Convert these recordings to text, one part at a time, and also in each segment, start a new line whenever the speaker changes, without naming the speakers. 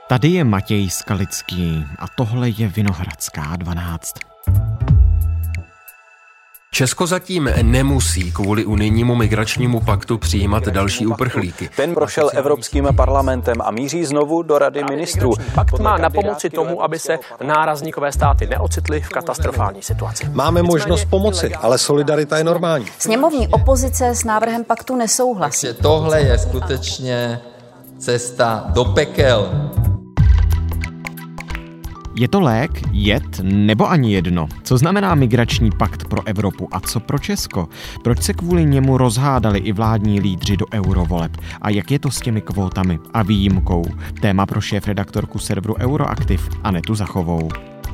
Tady je Matěj Skalický a tohle je Vinohradská 12.
Česko zatím nemusí kvůli unijnímu migračnímu paktu přijímat další uprchlíky.
Ten prošel Evropským parlamentem a míří znovu do Rady ministrů.
Pakt má napomoci tomu, aby se nárazníkové státy neocitly v katastrofální situaci.
Máme možnost pomoci, ale solidarita je normální.
Sněmovní opozice s návrhem paktu nesouhlasí.
Takže tohle je skutečně cesta do pekel.
Je to lék, jed nebo ani jedno? Co znamená migrační pakt pro Evropu a co pro Česko? Proč se kvůli němu rozhádali i vládní lídři do eurovoleb? A jak je to s těmi kvótami a výjimkou? Téma pro šéfredaktorku serveru Euroaktiv Anetu Zachovou.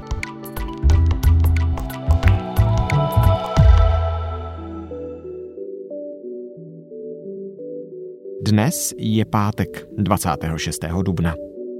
Dnes je pátek 26. dubna.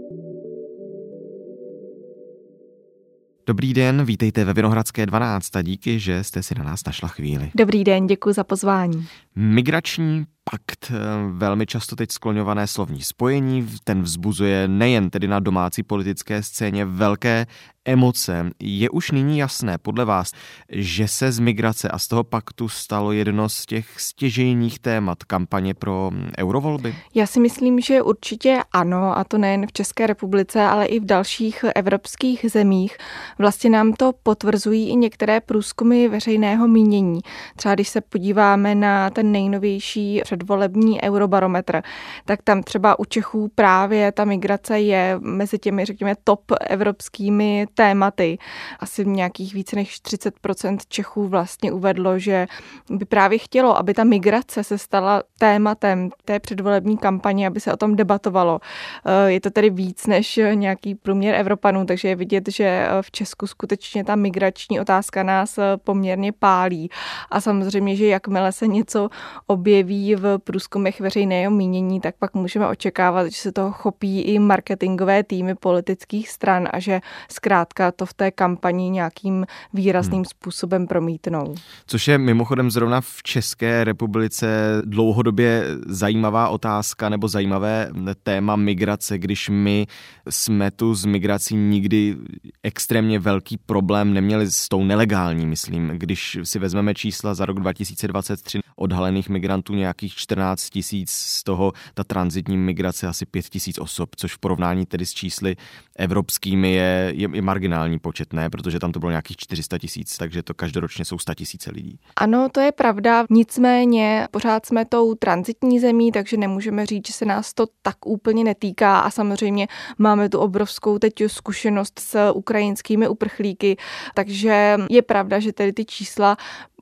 Dobrý den, vítejte ve Vinohradské 12 a díky, že jste si na nás našla chvíli.
Dobrý den, děkuji za pozvání.
Migrační pakt, velmi často teď skloňované slovní spojení, ten vzbuzuje nejen tedy na domácí politické scéně velké emoce. Je už nyní jasné podle vás, že se z migrace a z toho paktu stalo jedno z těch stěžejních témat kampaně pro eurovolby?
Já si myslím, že určitě ano, a to nejen v České republice, ale i v dalších evropských zemích. Vlastně nám to potvrzují i některé průzkumy veřejného mínění. Třeba když se podíváme na ten nejnovější předvolební eurobarometr, tak tam třeba u Čechů právě ta migrace je mezi těmi, řekněme, top evropskými tématy. Asi nějakých více než 40% Čechů vlastně uvedlo, že by právě chtělo, aby ta migrace se stala tématem té předvolební kampaně, aby se o tom debatovalo. Je to tedy víc než nějaký průměr Evropanů, takže je vidět, že v Česku skutečně ta migrační otázka nás poměrně pálí. A samozřejmě, že jakmile se něco objeví v průzkumech veřejného mínění, tak pak můžeme očekávat, že se toho chopí i marketingové týmy politických stran a že zkrátka to v té kampani nějakým výrazným způsobem promítnou.
Což je mimochodem zrovna v České republice dlouhodobě zajímavá otázka nebo zajímavé téma migrace, když my jsme tu s migrací nikdy extrémně velký problém neměli s tou nelegální, myslím. Když si vezmeme čísla za rok 2023 odhalených migrantů nějakých 14 000, z toho ta tranzitní migrace asi 5 000 osob, což v porovnání tedy s čísly evropskými je marginální počet, ne? Protože tam to bylo nějakých 400 000, takže to každoročně jsou 100 000 lidí.
Ano, to je pravda, nicméně pořád jsme tou tranzitní zemí, takže nemůžeme říct, že se nás to tak úplně netýká a samozřejmě máme tu obrovskou teď zkušenost s ukrajinskými uprchlíky, takže je pravda, že tedy ty čísla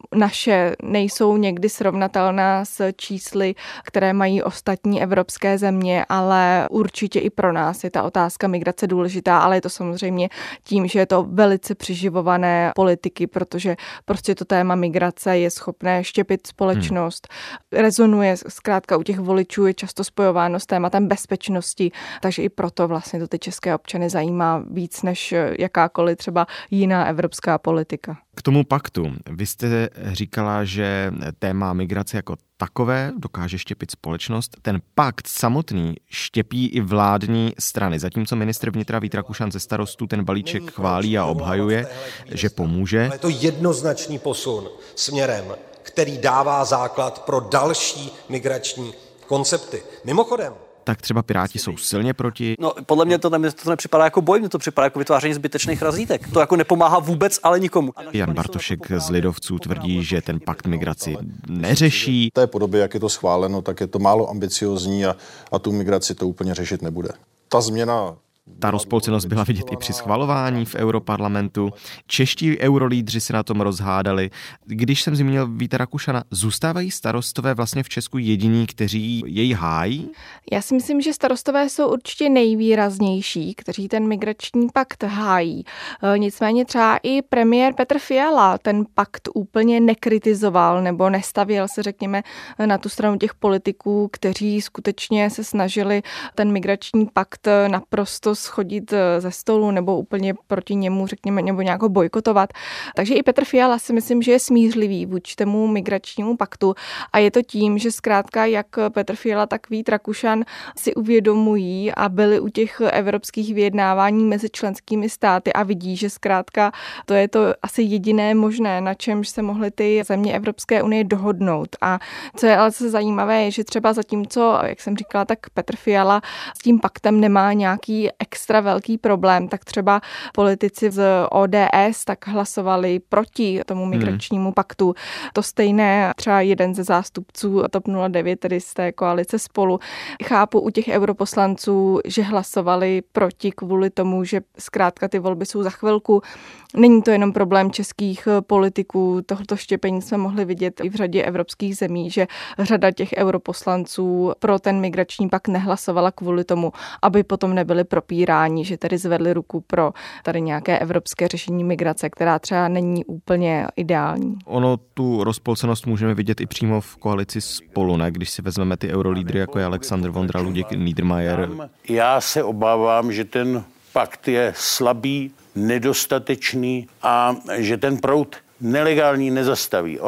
naše nejsou někdy srovnatelná s čísly, které mají ostatní evropské země, ale určitě i pro nás je ta otázka migrace důležitá, ale je to samozřejmě tím, že je to velice přiživované politiky, protože prostě to téma migrace je schopné štěpit společnost, rezonuje zkrátka u těch voličů, je často spojováno s tématem bezpečnosti, takže i proto vlastně to ty české občany zajímá víc než jakákoliv třeba jiná evropská politika.
K tomu paktu. Vy jste říkala, že téma migrace jako takové dokáže štěpit společnost. Ten pakt samotný štěpí i vládní strany. Zatímco ministr vnitra Vít Rakušan ze Starostů ten balíček chválí a obhajuje, že pomůže.
Je to jednoznačný posun směrem, který dává základ pro další migrační koncepty. Mimochodem,
tak třeba Piráti jsou silně proti.
No, podle mě to nepřipadá jako boj, mně to připadá jako vytváření zbytečných razítek. To jako nepomáhá vůbec, ale nikomu.
Jan Bartošek z Lidovců tvrdí, že ten pakt migraci neřeší.
V té podobě, jak je to schváleno, tak je to málo ambiciózní a tu migraci to úplně řešit nebude. Ta změna.
Ta rozpolcenost byla vidět i při schvalování v europarlamentu. Čeští eurolídři se na tom rozhádali. Když jsem zmínil Víta Rakušana, zůstávají starostové vlastně v Česku jediní, kteří jej hájí?
Já si myslím, že starostové jsou určitě nejvýraznější, kteří ten migrační pakt hájí. Nicméně třeba i premiér Petr Fiala ten pakt úplně nekritizoval nebo nestavěl se, řekněme, na tu stranu těch politiků, kteří skutečně se snažili ten migrační pakt naprosto schodit ze stolu nebo úplně proti němu, řekněme, nebo nějak ho bojkotovat. Takže i Petr Fiala si myslím, že je smířlivý vůči tomu migračnímu paktu a je to tím, že zkrátka jak Petr Fiala, tak Vít Rakušan si uvědomují a byli u těch evropských vyjednávání mezi členskými státy a vidí, že zkrátka to je to asi jediné možné, na čemž se mohly ty země Evropské unie dohodnout. A co je ale zajímavé, je, že třeba zatímco, jak jsem říkala, tak Petr Fiala s tím paktem nemá nějaký extra velký problém, tak třeba politici z ODS tak hlasovali proti tomu migračnímu paktu. To stejné třeba jeden ze zástupců TOP 09, tedy z té koalice Spolu. Chápu u těch europoslanců, že hlasovali proti kvůli tomu, že zkrátka ty volby jsou za chvilku. Není to jenom problém českých politiků, tohoto štěpení jsme mohli vidět i v řadě evropských zemí, že řada těch europoslanců pro ten migrační pakt nehlasovala kvůli tomu, aby potom nebyli propíráni, že tedy zvedli ruku pro tady nějaké evropské řešení migrace, která třeba není úplně ideální.
Ono tu rozpolcenost můžeme vidět i přímo v koalici Spolu, ne? Když si vezmeme ty eurolídry, jako je Alexandr Vondra, Luděk Niedermayer.
Já se obávám, že ten pakt je slabý, nedostatečný a že ten proud nelegální nezastaví.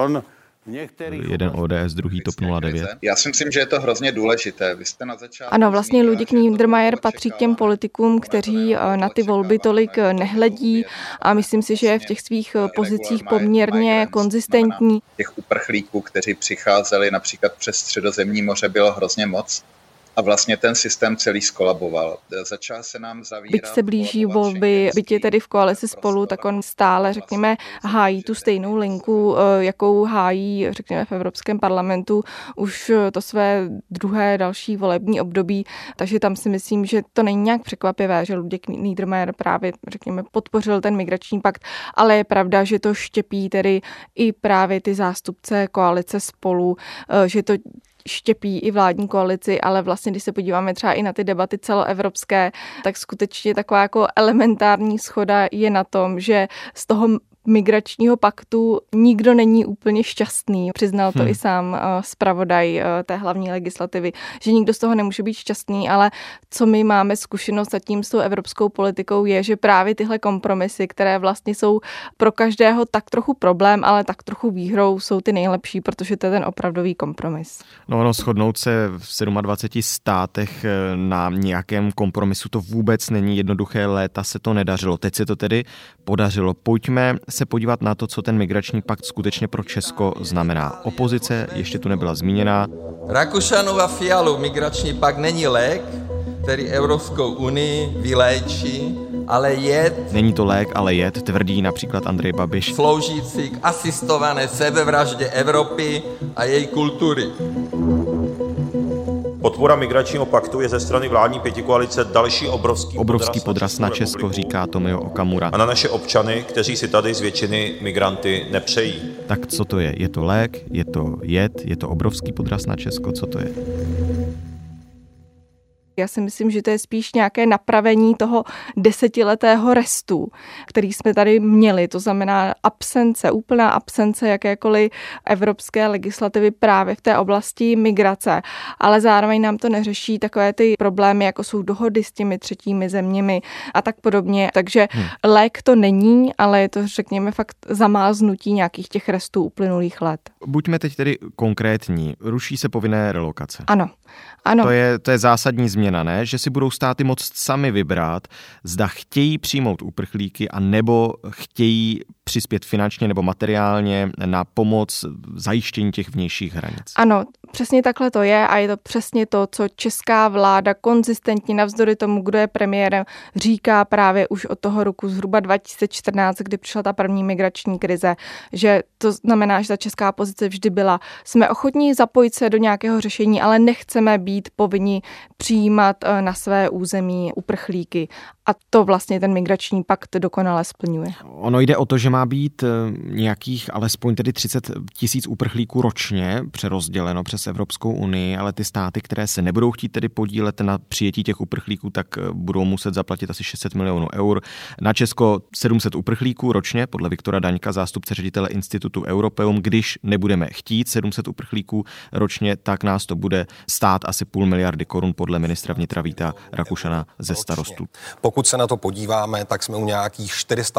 Jeden ODS, druhý TOP 09.
Já si myslím, že je to hrozně důležité. Vy jste na začátku...
Ano, vlastně Luděk Niedermayer patří k těm politikům, kteří na ty volby tolik nehledí a myslím si, že je v těch svých pozicích poměrně konzistentní.
Těch uprchlíků, kteří přicházeli například přes Středozemní moře, bylo hrozně moc. A vlastně ten systém celý skolaboval. Začal se nám zavírat...
Byť se blíží volby, byť je tedy v koalici Spolu, tak on stále, řekněme, hájí tu stejnou linku, jakou hájí, řekněme, v Evropském parlamentu už to své druhé další volební období. Takže tam si myslím, že to není nějak překvapivé, že Luděk Niedermayer právě, řekněme, podpořil ten migrační pakt, ale je pravda, že to štěpí tedy i právě ty zástupce koalice Spolu, že to štěpí i vládní koalici, ale vlastně, když se podíváme třeba i na ty debaty celoevropské, tak skutečně taková jako elementární shoda je na tom, že z toho migračního paktu nikdo není úplně šťastný. Přiznal to i sám zpravodaj té hlavní legislativy, že nikdo z toho nemůže být šťastný, ale co my máme zkušenost zatím s tou evropskou politikou je, že právě tyhle kompromisy, které vlastně jsou pro každého tak trochu problém, ale tak trochu výhrou, jsou ty nejlepší, protože to je ten opravdový kompromis.
No, shodnout se v 27 státech na nějakém kompromisu to vůbec není jednoduché, léta se to nedařilo. Teď se to tedy podařilo. Pojďme se podívat na to, co ten migrační pakt skutečně pro Česko znamená. Opozice ještě tu nebyla zmíněná.
Rakušanův a Fialův migrační pakt není lék, který Evropskou unii vyléčí, ale jed.
Není to lék, ale jed, tvrdí například Andrej Babiš.
Sloužící k asistované sebevraždě Evropy a její kultury.
Podpora migračního paktu je ze strany vládní pětikoalice další obrovský
podraz na Česko, říká Tomio Okamura.
A na naše občany, kteří si tady z většiny migranty nepřejí.
Tak co to je? Je to lék? Je to jed? Je to obrovský podraz na Česko? Co to je?
Já si myslím, že to je spíš nějaké napravení toho 10letého restu, který jsme tady měli. To znamená úplná absence jakékoliv evropské legislativy právě v té oblasti migrace. Ale zároveň nám to neřeší takové ty problémy, jako jsou dohody s těmi třetími zeměmi a tak podobně. Takže lék to není, ale je to, řekněme, fakt zamáznutí nějakých těch restů uplynulých let.
Buďme teď tedy konkrétní. Ruší se povinné relokace.
Ano.
To je zásadní změna, ne? Že si budou státy moct sami vybrat, zda chtějí přijmout uprchlíky a nebo chtějí přispět finančně nebo materiálně na pomoc zajištění těch vnějších hranic.
Ano, přesně takhle to je a je to přesně to, co česká vláda konzistentně navzdory tomu, kdo je premiérem, říká právě už od toho roku zhruba 2014, kdy přišla ta první migrační krize, že to znamená, že ta česká pozice vždy byla, jsme ochotní zapojit se do nějakého řešení, ale nechceme být povinni přijímat na své území uprchlíky. A to vlastně ten migrační pakt dokonale splňuje.
Ono jde o to, že má má být nějakých alespoň tedy 30 000 uprchlíků ročně přerozděleno přes Evropskou unii, ale ty státy, které se nebudou chtít tedy podílet na přijetí těch uprchlíků, tak budou muset zaplatit asi 600 milionů eur. Na Česko 700 uprchlíků ročně, podle Viktora Daňka, zástupce ředitele institutu Europeum. Když nebudeme chtít 700 uprchlíků ročně, tak nás to bude stát asi 500 miliardy korun podle ministra vnitra Víta Rakušana ze Starostů.
Pokud se na to podíváme, tak jsme u nějakých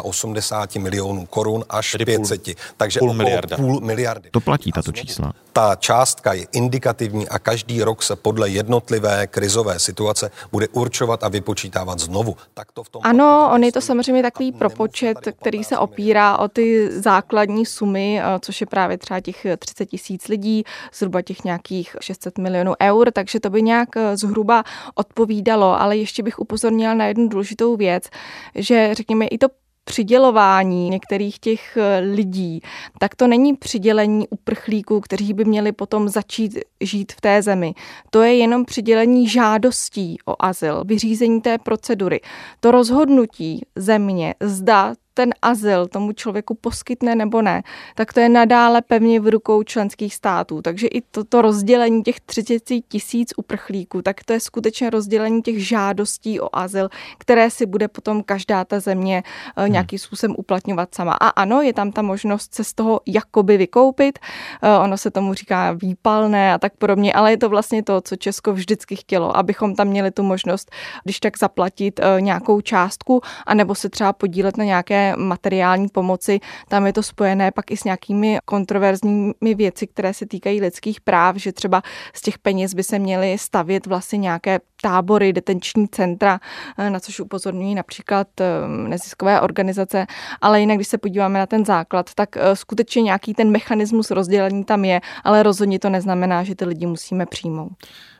480 milionů korun až 500. Takže půl miliardy.
To platí tato čísla.
Ta částka je indikativní a každý rok se podle jednotlivé krizové situace bude určovat a vypočítávat znovu. Tak to v tom
ano, on je to samozřejmě takový propočet, který se opírá o ty základní sumy, což je právě třeba těch 30 000 lidí, zhruba těch nějakých 600 milionů eur, takže to by nějak zhruba odpovídalo, ale ještě bych upozornila na jednu důležitou věc, že řekněme i to přidělování některých těch lidí, tak to není přidělení uprchlíků, kteří by měli potom začít žít v té zemi. To je jenom přidělení žádostí o azyl, vyřízení té procedury. To rozhodnutí země, zda ten azyl tomu člověku poskytne nebo ne, tak to je nadále pevně v rukou členských států. Takže i toto rozdělení těch 30 000 uprchlíků, tak to je skutečně rozdělení těch žádostí o azyl, které si bude potom každá ta země nějakým způsobem uplatňovat sama. A ano, je tam ta možnost se z toho jakoby vykoupit. Ono se tomu říká výpalné a tak podobně, ale je to vlastně to, co Česko vždycky chtělo, abychom tam měli tu možnost, když tak zaplatit nějakou částku, anebo se třeba podílet na nějaké materiální pomoci. Tam je to spojené pak i s nějakými kontroverzními věci, které se týkají lidských práv, že třeba z těch peněz by se měly stavět vlastně nějaké tábory, detenční centra, na což upozorňují například neziskové organizace, ale jinak, když se podíváme na ten základ, tak skutečně nějaký ten mechanismus rozdělení tam je, ale rozhodně to neznamená, že ty lidi musíme přijmout.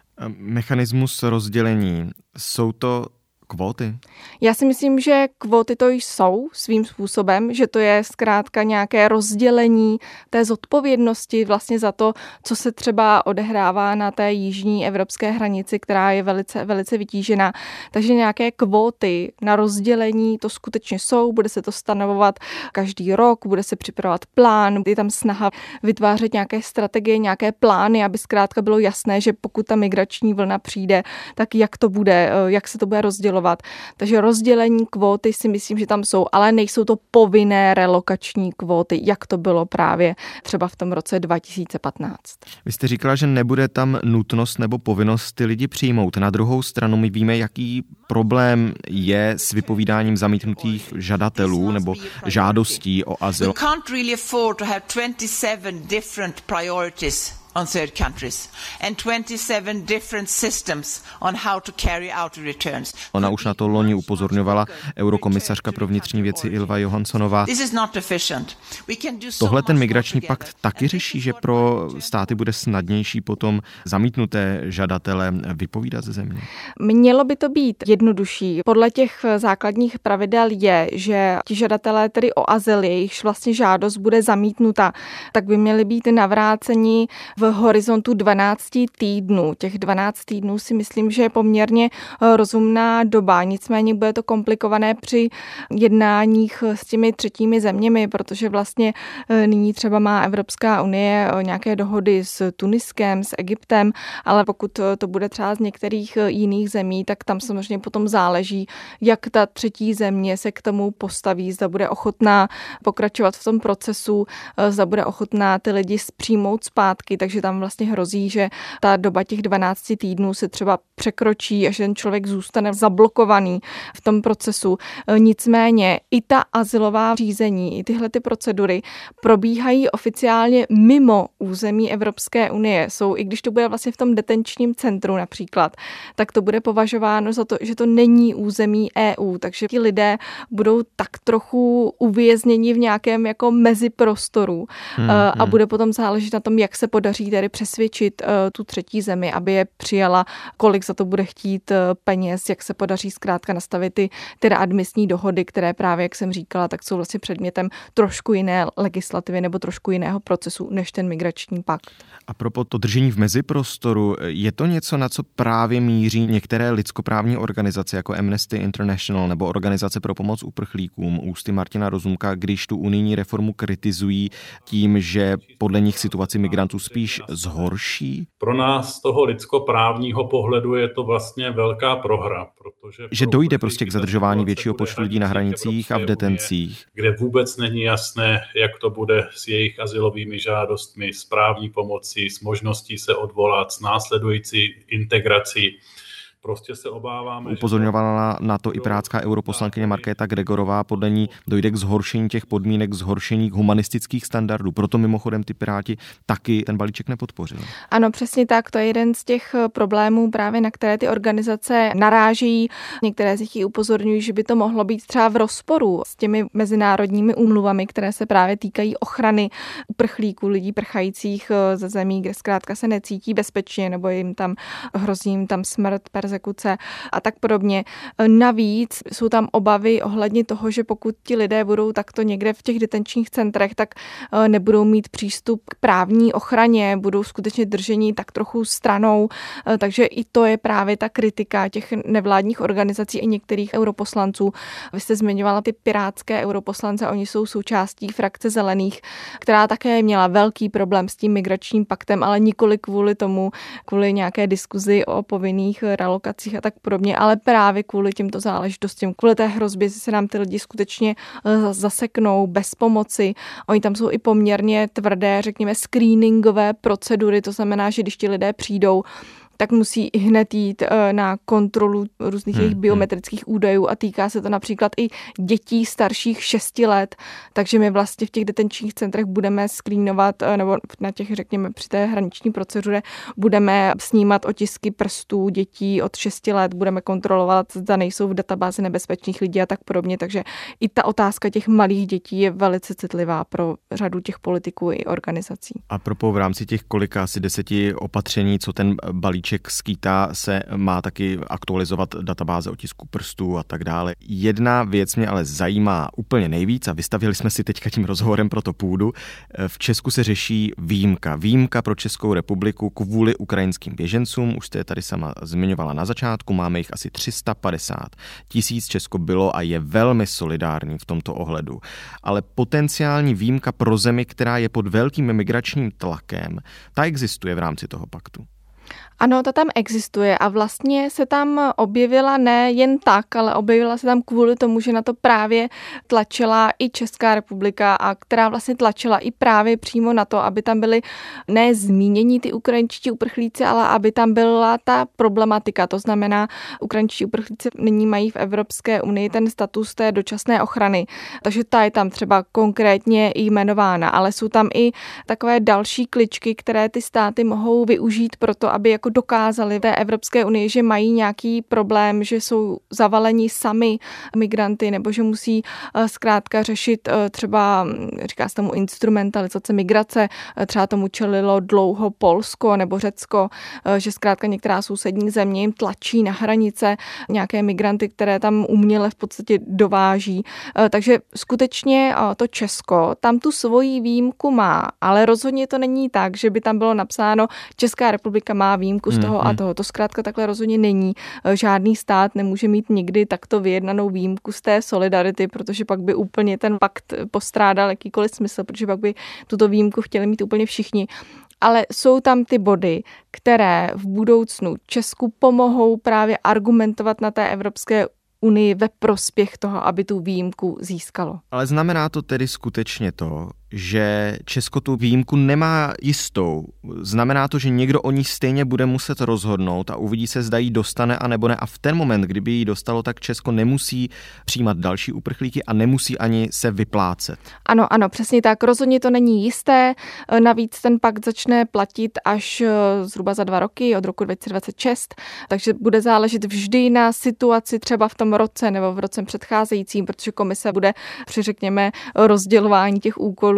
Mechanismus rozdělení, jsou to kvóty?
Já si myslím, že kvóty to jsou svým způsobem, že to je zkrátka nějaké rozdělení té zodpovědnosti vlastně za to, co se třeba odehrává na té jižní evropské hranici, která je velice, velice vytížená. Takže nějaké kvóty na rozdělení to skutečně jsou, bude se to stanovovat každý rok, bude se připravovat plán, je tam snaha vytvářet nějaké strategie, nějaké plány, aby zkrátka bylo jasné, že pokud ta migrační vlna přijde, tak jak to bude, jak se to bude rozdělovat. Takže rozdělení kvóty si myslím, že tam jsou, ale nejsou to povinné relokační kvóty, jak to bylo právě třeba v tom roce 2015.
Vy jste říkala, že nebude tam nutnost nebo povinnost ty lidi přijmout. Na druhou stranu my víme, jaký problém je s vypovídáním zamítnutých žadatelů nebo žádostí o azyl.
On third countries and 27 different systems on how to carry out the returns.
Ona už na to loni upozorňovala eurokomisařka pro vnitřní věci Ylva Johanssonová. Tohle ten migrační pakt taky řeší, že pro státy bude snadnější potom zamítnuté žadatele vypovídat ze země?
Mělo by to být jednodušší. Podle těch základních pravidel je, že ti žadatelé tedy o azyl, jejichž vlastně žádost bude zamítnuta, tak by měli být navráceni v horizontu 12 týdnů. Těch 12 týdnů si myslím, že je poměrně rozumná doba. Nicméně bude to komplikované při jednáních s těmi třetími zeměmi, protože vlastně nyní třeba má Evropská unie nějaké dohody s Tuniskem, s Egyptem, ale pokud to bude třeba z některých jiných zemí, tak tam samozřejmě potom záleží, jak ta třetí země se k tomu postaví, zda bude ochotná pokračovat v tom procesu, zda bude ochotná ty lidi přijmout zpátky, takže tam vlastně hrozí, že ta doba těch 12 týdnů se třeba překročí a že ten člověk zůstane zablokovaný v tom procesu. Nicméně i ta azylová řízení, i tyhle ty procedury probíhají oficiálně mimo území Evropské unie. Jsou, i když to bude vlastně v tom detenčním centru například, tak to bude považováno za to, že to není území EU, takže ti lidé budou tak trochu uvězněni v nějakém jako meziprostoru a bude potom záležet na tom, jak se podaří podaří tedy přesvědčit tu třetí zemi, aby je přijala, kolik za to bude chtít peněz, jak se podaří zkrátka nastavit ty readmisní dohody, které právě, jak jsem říkala, tak jsou vlastně předmětem trošku jiné legislativy nebo trošku jiného procesu než ten migrační pakt.
A propos to držení v meziprostoru, je to něco, na co právě míří některé lidskoprávní organizace jako Amnesty International nebo Organizace pro pomoc uprchlíkům ústy Martina Rozumka, když tu unijní reformu kritizují tím, že podle nich situaci migrantů spíš zhorší?
Pro nás z toho lidskoprávního pohledu je to vlastně velká prohra, protože
že dojde prostě k zadržování většího počtu lidí na hranicích a v detencích.
Kde vůbec není jasné, jak to bude s jejich azylovými žádostmi, s právní pomocí, s možností se odvolat, s následující integrací. Prostě se obáváme.
Upozorňovala na to i pirátská europoslankyně Markéta Gregorová, podle ní dojde k zhoršení těch podmínek, zhoršení humanistických standardů. Proto mimochodem ty Piráti taky ten balíček nepodpořili.
Ano, přesně tak, to je jeden z těch problémů, právě na které ty organizace narážejí. Některé z nich i upozorňují, že by to mohlo být třeba v rozporu s těmi mezinárodními úmluvami, které se právě týkají ochrany uprchlíků, lidí prchajících ze zemí, kde zkrátka se necítí bezpečně nebo jim tam hrozí jim tam smrt, persekuce a tak podobně. Navíc jsou tam obavy ohledně toho, že pokud ti lidé budou takto někde v těch detenčních centrech, tak nebudou mít přístup k právní ochraně, budou skutečně drženi tak trochu stranou, takže i to je právě ta kritika těch nevládních organizací i některých europoslanců. Vy jste zmiňovala ty pirátské europoslance, oni jsou součástí frakce Zelených, která také měla velký problém s tím migračním paktem, ale nikoli kvůli tomu, kvůli nějaké diskuzi o povinných relokacích a tak podobně, ale právě kvůli těmto záležitostem, kvůli té hrozbě, že se nám ty lidi skutečně zaseknou bez pomoci. Oni tam jsou i poměrně tvrdé, řekněme, screeningové procedury, to znamená, že když ti lidé přijdou, tak musí i hned jít na kontrolu různých jejich biometrických údajů a týká se to například i dětí starších 6 let, takže my vlastně v těch detenčních centrech budeme skrínovat, nebo na těch, řekněme, při té hraniční proceduře budeme snímat otisky prstů dětí od 6 let, budeme kontrolovat, zda nejsou v databázi nebezpečných lidí a tak podobně, takže i ta otázka těch malých dětí je velice citlivá pro řadu těch politiků i organizací.
A propos v rámci těch kolika asi 10 opatření, co ten balíček skýtá, se má taky aktualizovat databáze otisků prstů a tak dále. Jedna věc mě ale zajímá úplně nejvíc a vystavili jsme si teďka tím rozhovorem pro to půdu. V Česku se řeší výjimka. Výjimka pro Českou republiku kvůli ukrajinským běžencům. Už jste je tady sama zmiňovala na začátku. Máme jich asi 350 000. Česko bylo a je velmi solidární v tomto ohledu. Ale potenciální výjimka pro zemi, která je pod velkým migračním tlakem, ta existuje v rámci toho paktu.
Ano, ta tam existuje a vlastně se tam objevila ne jen tak, ale objevila se tam kvůli tomu, že na to právě tlačila i Česká republika a která vlastně tlačila i právě přímo na to, aby tam byly ne zmínění ty ukrajinští uprchlíci, ale aby tam byla ta problematika. To znamená, ukrajinští uprchlíci nyní mají v Evropské unii ten status té dočasné ochrany, takže ta je tam třeba konkrétně jmenována, ale jsou tam i takové další kličky, které ty státy mohou využít pro to, aby jako dokázali v té Evropské unii, že mají nějaký problém, že jsou zavaleni sami migranty nebo že musí zkrátka řešit třeba, říká se tomu instrumentalizace migrace, třeba tomu čelilo dlouho Polsko nebo Řecko, že zkrátka některá sousední země jim tlačí na hranice nějaké migranty, které tam uměle v podstatě dováží. Takže skutečně to Česko tam tu svoji výjimku má, ale rozhodně to není tak, že by tam bylo napsáno Česká republika má výjimku z toho a toho. To zkrátka takhle rozhodně není. Žádný stát nemůže mít nikdy takto vyjednanou výjimku z té solidarity, protože pak by úplně ten pakt postrádal jakýkoliv smysl, protože pak by tuto výjimku chtěli mít úplně všichni. Ale jsou tam ty body, které v budoucnu Česku pomohou právě argumentovat na té Evropské unii ve prospěch toho, aby tu výjimku získalo.
Ale znamená to tedy skutečně to, že Česko tu výjimku nemá jistou. Znamená to, že někdo o ní stejně bude muset rozhodnout a uvidí se, zda jí dostane a nebo ne. A v ten moment, kdyby jí dostalo, tak Česko nemusí přijímat další uprchlíky a nemusí ani se vyplácet.
Ano, přesně tak. Rozhodně to není jisté. Navíc ten pakt začne platit až zhruba za 2 roky, od roku 2026. Takže bude záležet vždy na situaci třeba v tom roce nebo v roce předcházejícím, protože komise bude při, řekněme, rozdělování těch úkolů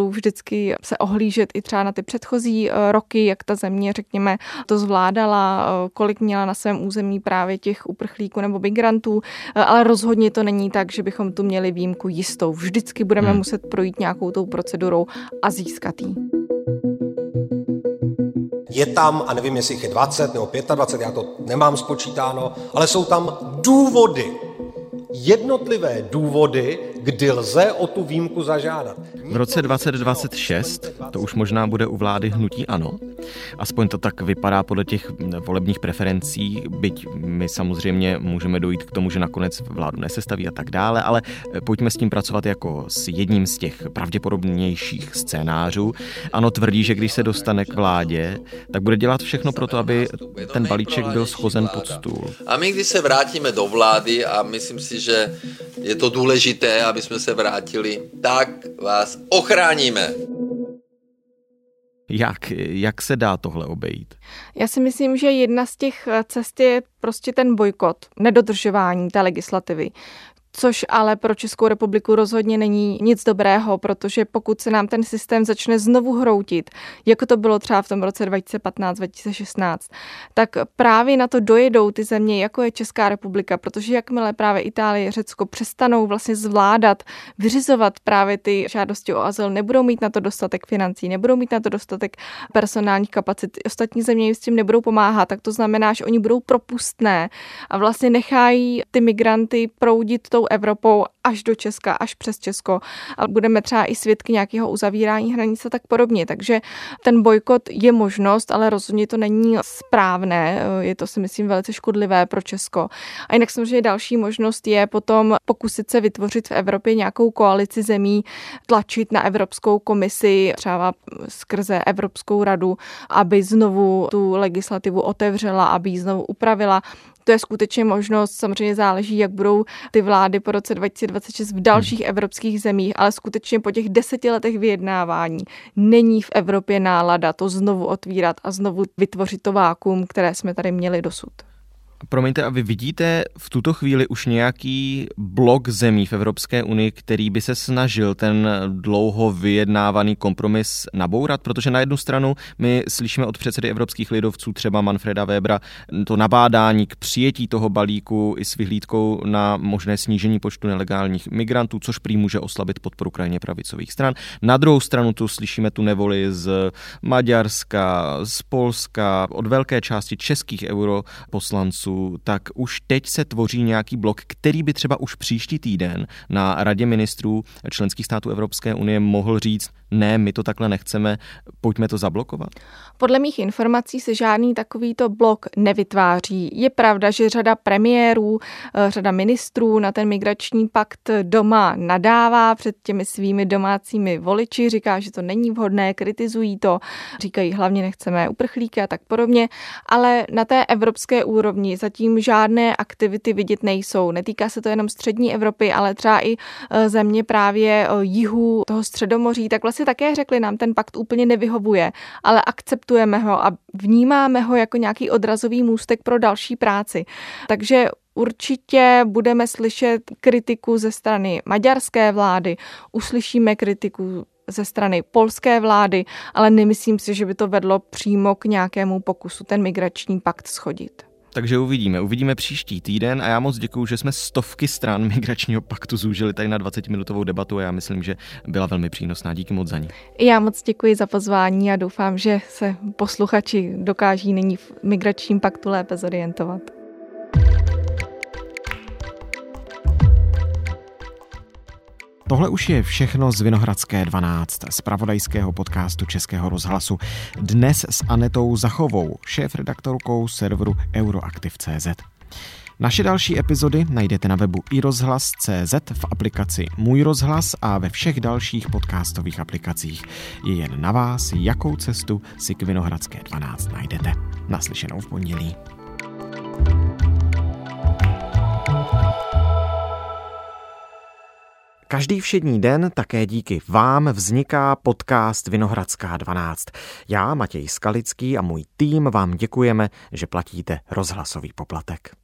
spolu vždycky se ohlížet i třeba na ty předchozí roky, jak ta země, řekněme, to zvládala, kolik měla na svém území právě těch uprchlíků nebo migrantů, ale rozhodně to není tak, že bychom tu měli výjimku jistou. Vždycky budeme muset projít nějakou tou procedurou a získat ji.
Je tam, a nevím, jestli jich je 20 nebo 25, já to nemám spočítáno, ale jsou tam důvody, jednotlivé důvody, kdy lze o tu výjimku zažádat.
V roce 2026 to už možná bude u vlády hnutí ANO. Aspoň to tak vypadá podle těch volebních preferencí, byť my samozřejmě můžeme dojít k tomu, že nakonec vládu nesestaví a tak dále, ale pojďme s tím pracovat jako s jedním z těch pravděpodobnějších scénářů. ANO tvrdí, že když se dostane k vládě, tak bude dělat všechno pro to, aby ten balíček byl schozen pod stůl.
A my, když se vrátíme do vlády, a myslím si, že je to důležité, aby jsme se vrátili, tak vás ochráníme.
Jak se dá tohle obejít?
Já si myslím, že jedna z těch cest je prostě ten bojkot, nedodržování té legislativy. Což ale pro Českou republiku rozhodně není nic dobrého, protože pokud se nám ten systém začne znovu hroutit, jako to bylo třeba v tom roce 2015-2016, tak právě na to dojedou ty země, jako je Česká republika, protože jakmile právě Itálie, Řecko přestanou vlastně zvládat, vyřizovat právě ty žádosti o azyl, nebudou mít na to dostatek financí, nebudou mít na to dostatek personálních kapacit, ostatní země jim s tím nebudou pomáhat, tak to znamená, že oni budou propustné a vlastně nechají ty migranty proudit tou Evropou až do Česka, až přes Česko a budeme třeba i svědky nějakého uzavírání hranic a tak podobně. Takže ten bojkot je možnost, ale rozhodně to není správné. Je to, si myslím, velice škodlivé pro Česko. A jinak samozřejmě další možnost je potom pokusit se vytvořit v Evropě nějakou koalici zemí, tlačit na Evropskou komisi, třeba skrze Evropskou radu, aby znovu tu legislativu otevřela, aby ji znovu upravila. To je skutečně možnost, samozřejmě záleží, jak budou ty vlády po roce 2026 v dalších evropských zemích, ale skutečně po těch 10 letech vyjednávání není v Evropě nálada to znovu otvírat a znovu vytvořit to vákuum, které jsme tady měli dosud.
Promiňte, a vy vidíte v tuto chvíli už nějaký blok zemí v Evropské unii, který by se snažil ten dlouho vyjednávaný kompromis nabourat? Protože na jednu stranu my slyšíme od předsedy evropských lidovců, třeba Manfreda Webera, to nabádání k přijetí toho balíku i s vyhlídkou na možné snížení počtu nelegálních migrantů, což prý může oslabit podporu krajně pravicových stran. Na druhou stranu tu slyšíme tu nevoli z Maďarska, z Polska, od velké části českých europoslanců. Tak už teď se tvoří nějaký blok, který by třeba už příští týden na Radě ministrů členských států Evropské unie mohl říct, ne, my to takhle nechceme, pojďme to zablokovat?
Podle mých informací se žádný takovýto blok nevytváří. Je pravda, že řada premiérů, řada ministrů na ten migrační pakt doma nadává před těmi svými domácími voliči, říká, že to není vhodné, kritizují to, říkají hlavně nechceme uprchlíky a tak podobně, ale na té evropské úrovni zatím žádné aktivity vidět nejsou. Netýká se to jenom střední Evropy, ale třeba i země právě jihu toho Středomoří, tak vlastně také řekli, nám ten pakt úplně nevyhovuje, ale akceptujeme ho a vnímáme ho jako nějaký odrazový můstek pro další práci. Takže určitě budeme slyšet kritiku ze strany maďarské vlády, uslyšíme kritiku ze strany polské vlády, ale nemyslím si, že by to vedlo přímo k nějakému pokusu ten migrační pakt shodit.
Takže uvidíme příští týden a já moc děkuju, že jsme stovky stran migračního paktu zúžili tady na 20-minutovou debatu a já myslím, že byla velmi přínosná. Díky moc za ní.
Já moc děkuji za pozvání a doufám, že se posluchači dokáží nyní v migračním paktu lépe zorientovat.
Tohle už je všechno z Vinohradské 12, z zpravodajského podcastu Českého rozhlasu. Dnes s Anetou Zachovou, šéfredaktorkou serveru Euroaktiv.cz. Naše další epizody najdete na webu iRozhlas.cz, v aplikaci Můj rozhlas a ve všech dalších podcastových aplikacích. Je jen na vás, jakou cestu si k Vinohradské 12 najdete. Naslyšenou v pondělí. Každý všední den také díky vám vzniká podcast Vinohradská 12. Já, Matěj Skalický a můj tým vám děkujeme, že platíte rozhlasový poplatek.